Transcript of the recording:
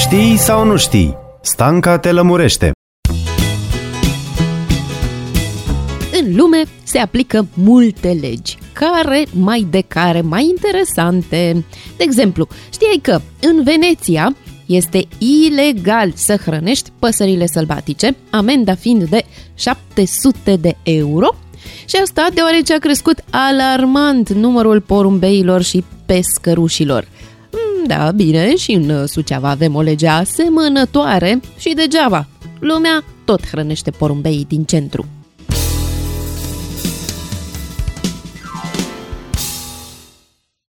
Știi sau nu știi? Stanca te lămurește. În lume se aplică multe legi, care mai interesante. De exemplu, știai că în Veneția este ilegal să hrănești păsările sălbatice, amenda fiind de 700 de euro? Și asta deoarece a crescut alarmant numărul porumbeilor și pescărușilor. Da, bine, și în Suceava avem o lege asemănătoare și degeaba. Lumea tot hrănește porumbeii din centru.